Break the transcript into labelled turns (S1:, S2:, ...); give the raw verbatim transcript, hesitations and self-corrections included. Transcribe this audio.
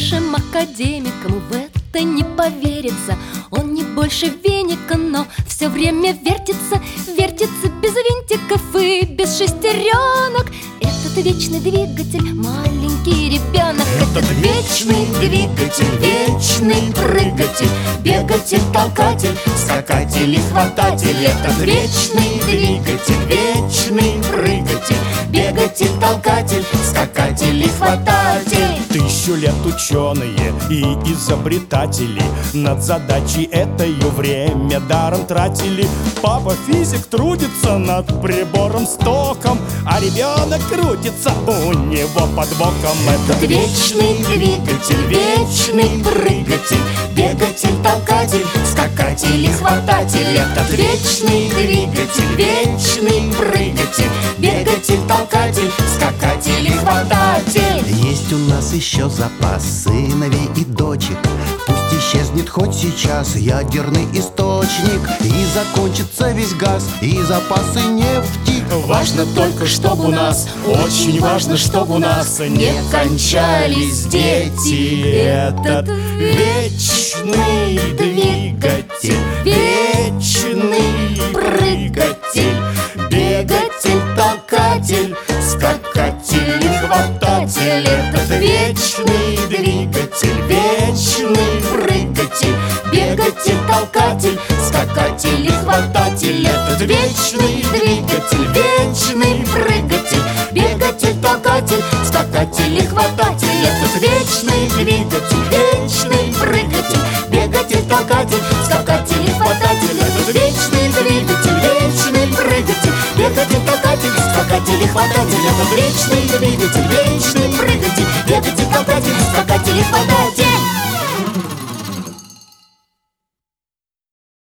S1: нашим академикам в это не поверится. Он не больше веника, но все время вертится, вертится без винтиков и без шестеренок. Этот вечный двигатель, маленький ребенок.
S2: Этот вечный двигатель, вечный прыгатель, бегатель, толкатель, скакатель и хвататель. Этот вечный двигатель, вечный прыгатель, бегатель, толкатель, скакатель и хвататель.
S3: Тысячу лет ученые и изобретатели над задачей этою время даром тратили. Папа физик трудится над прибором с током, а ребенок крутится у него под боком.
S2: Этот вечный двигатель, вечный прыгатель, бегатель, толкатель, скакатель и хвататель. Этот вечный двигатель, вечный прыгатель, бегатель, толкатель, скакатель и хвататель.
S4: Есть у нас еще запас сыновей и дочек. Пусть исчезнет хоть сейчас ядерный источник, и закончится весь газ и запасы нефти.
S2: Важно только, чтобы у нас, очень важно, чтобы у нас не кончались дети.
S3: Этот вечный двигатель, вечный прыгатель,
S2: Бегатель, толкатель, скакатель и хвататель. Этот вечный двигатель, вечный прыгатель, бегатель, толкатель, скакатель и хвататель. Этот вечный двигатель, вечный прыгатель, бегатель, толкатель, скакатель и хвататель. Этот вечный двигатель, вечный прыгатель, бегатель, толкатель, скакатель и хвататель. Этот вечный двигатель, вечный прыгатель, бегатель, толкатель, скакатель и хвататель. Этот вечный двигатель, вечный прыгатель, бегатель, толкатель,